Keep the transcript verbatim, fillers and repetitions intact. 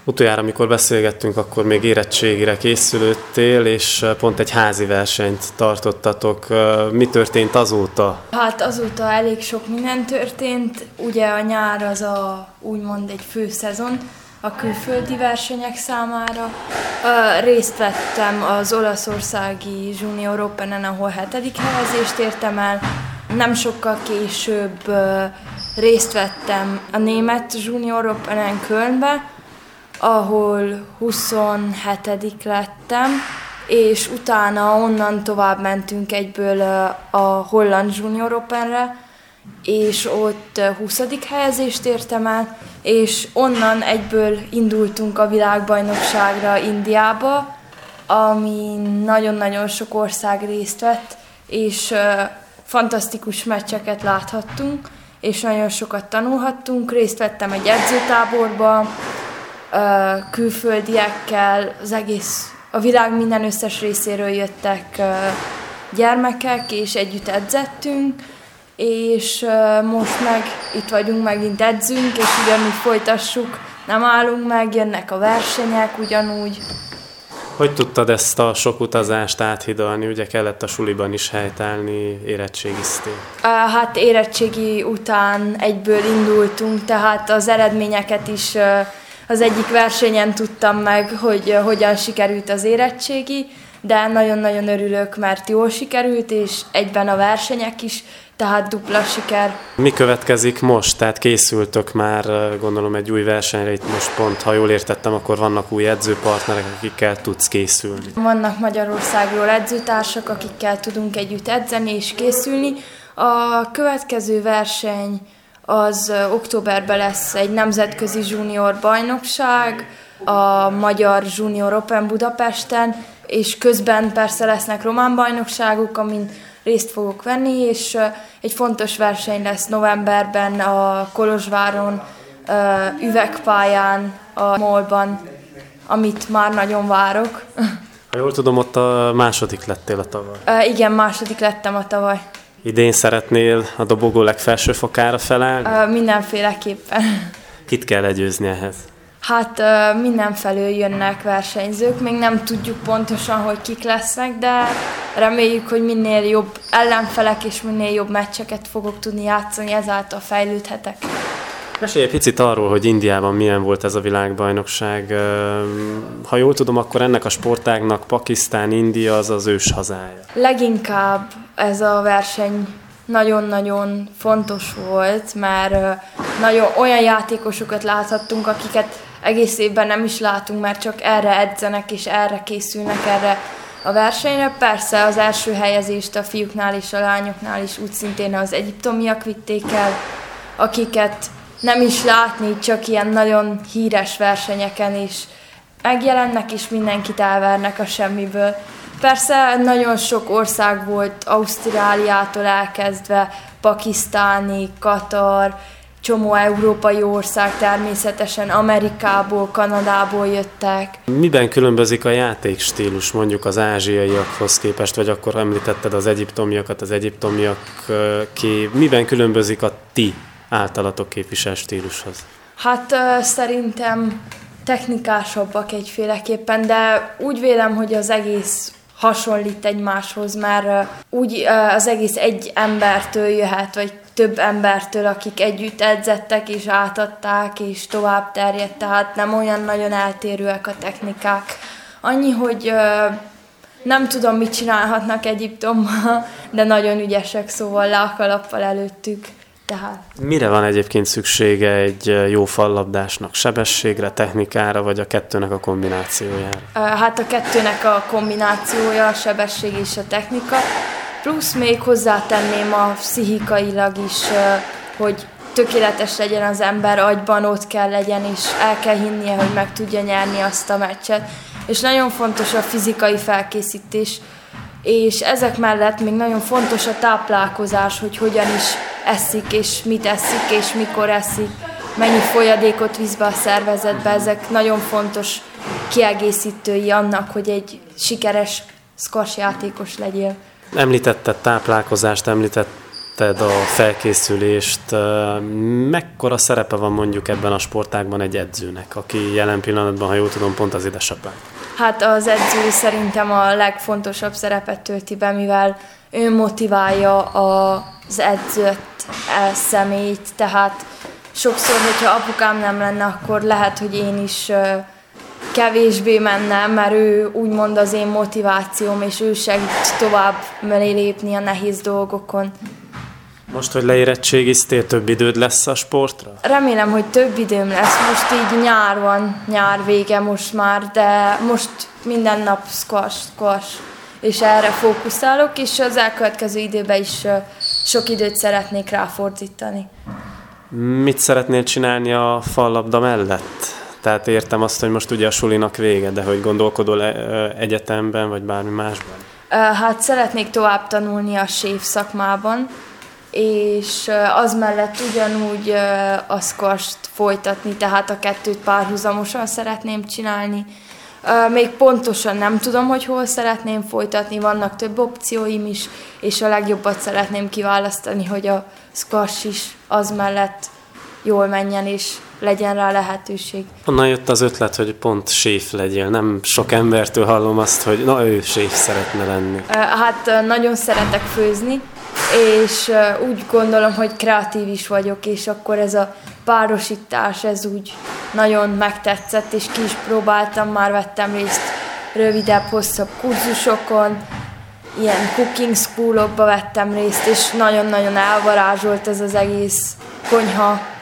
Utoljára, amikor beszélgettünk, akkor még érettségire készülődtél, és pont egy házi versenyt tartottatok. Mi történt azóta? Hát azóta elég sok minden történt. Ugye a nyár az a úgymond egy főszezon a külföldi versenyek számára. Részt vettem az olaszországi Junior Openen, ahol hetedik helyezést értem el. Nem sokkal később részt vettem a német Junior Openen Kölnbe, ahol huszonhetedik lettem, és utána onnan tovább mentünk egyből a holland Junior Openre, és ott huszadik helyezést értem el, és onnan egyből indultunk a világbajnokságra Indiába, amin nagyon-nagyon sok ország részt vett, és fantasztikus meccseket láthattunk, és nagyon sokat tanulhattunk. Részt vettem egy edzőtáborba, külföldiekkel, az egész, a világ minden összes részéről jöttek gyermekek, és együtt edzettünk, és most meg itt vagyunk, megint edzünk, és ugyanúgy folytassuk, nem állunk meg, jönnek a versenyek ugyanúgy. Hogy tudtad ezt a sok utazást áthidalni? Ugye kellett a suliban is helytállni, érettségiztél. Hát érettségi után egyből indultunk, tehát az eredményeket is az egyik versenyen tudtam meg, hogy hogyan sikerült az érettségi, de nagyon-nagyon örülök, mert jól sikerült, és egyben a versenyek is, tehát dupla siker. Mi következik most? Tehát készültök már, gondolom, egy új versenyre, itt most pont, ha jól értettem, akkor vannak új edzőpartnerek, akikkel tudsz készülni. Vannak Magyarországról edzőtársak, akikkel tudunk együtt edzeni és készülni. A következő verseny az októberben lesz egy nemzetközi junior bajnokság, a Magyar Junior Open Budapesten, és közben persze lesznek román bajnokságok, amin részt fogok venni, és egy fontos verseny lesz novemberben a Kolozsváron, üvegpályán, a mólban, amit már nagyon várok. Ha jól tudom, ott a második lettél a tavaly. Igen, második lettem a tavaly. Idén szeretnél a dobogó legfelső fokára felállni? Mindenféleképpen. Kit kell legyőzni ehhez? Hát mindenfelől jönnek versenyzők, még nem tudjuk pontosan, hogy kik lesznek, de reméljük, hogy minél jobb ellenfelek és minél jobb meccseket fogok tudni játszani, ezáltal fejlődhetek. Mesélj egy picit arról, hogy Indiában milyen volt ez a világbajnokság. Ha jól tudom, akkor ennek a sportágnak Pakisztán, India az az ős hazája. Leginkább ez a verseny nagyon-nagyon fontos volt, mert nagyon olyan játékosokat láthattunk, akiket egész évben nem is látunk, mert csak erre edzenek és erre készülnek erre a versenyre. Persze az első helyezést a fiúknál és a lányoknál is úgy szintén az egyiptomiak vitték el, akiket nem is látni, csak ilyen nagyon híres versenyeken is megjelennek, és mindenkit elvernek a semmiből. Persze nagyon sok ország volt, Ausztráliától elkezdve, pakisztáni, Katar, csomó európai ország természetesen, Amerikából, Kanadából jöttek. Miben különbözik a játékstílus mondjuk az ázsiaiakhoz képest, vagy akkor említetted az egyiptomiakat, az egyiptomiaké, miben különbözik a ti általatok képviselt stílushoz? Hát uh, szerintem technikásabbak egyféleképpen, de úgy vélem, hogy az egész hasonlít egymáshoz, mert úgy az egész egy embertől jöhet, vagy több embertől, akik együtt edzettek és átadták, és tovább terjedt, tehát nem olyan nagyon eltérőek a technikák. Annyi, hogy nem tudom, mit csinálhatnak Egyiptomban, de nagyon ügyesek, szóval le a kalappal előttük. Tehát. Mire van egyébként szüksége egy jó fallabdásnak? Sebességre, technikára, vagy a kettőnek a kombinációjára? Hát a kettőnek a kombinációja, a sebesség és a technika. Plusz még hozzátenném a pszichikailag is, hogy tökéletes legyen az ember, agyban ott kell legyen, és el kell hinnie, hogy meg tudja nyerni azt a meccset. És nagyon fontos a fizikai felkészítés, és ezek mellett még nagyon fontos a táplálkozás, hogy hogyan is eszik, és mit eszik, és mikor eszik, mennyi folyadékot visz be a szervezetbe. Ezek nagyon fontos kiegészítői annak, hogy egy sikeres squash játékos legyél. Említetted táplálkozást, említetted említetted a felkészülést. Mekkora szerepe van mondjuk ebben a sportágban egy edzőnek, aki jelen pillanatban, ha jól tudom, pont az édesapád? Hát az edző szerintem a legfontosabb szerepet tölti be, mivel ő motiválja az edzőt, a személyt, tehát sokszor, hogyha apukám nem lenne, akkor lehet, hogy én is kevésbé mennem, mert ő úgymond az én motivációm, és ő segít tovább lépni a nehéz dolgokon. Most, hogy leérettségiztél, több időd lesz a sportra? Remélem, hogy több időm lesz. Most így nyár van, nyár vége most már, de most minden nap squash, squash, és erre fókuszálok, és az elkövetkező időben is sok időt szeretnék ráfordítani. Mit szeretnél csinálni a fallabda mellett? Tehát értem azt, hogy most ugye a sulinak vége, de hogy gondolkodol egyetemben, vagy bármi másban? Hát szeretnék tovább tanulni a séf szakmában, és az mellett ugyanúgy a squasht folytatni, tehát a kettőt párhuzamosan szeretném csinálni. Még pontosan nem tudom, hogy hol szeretném folytatni, vannak több opcióim is, és a legjobbat szeretném kiválasztani, hogy a squash is az mellett jól menjen, és legyen rá lehetőség. Honnan jött az ötlet, hogy pont séf legyél? Nem sok embertől hallom azt, hogy na ő séf szeretne lenni. Hát nagyon szeretek főzni, és úgy gondolom, hogy kreatív is vagyok, és akkor ez a párosítás, ez úgy nagyon megtetszett, és ki is próbáltam, már vettem részt rövidebb, hosszabb kurzusokon, ilyen cooking schoolokba vettem részt, és nagyon-nagyon elvarázsolt ez az egész konyha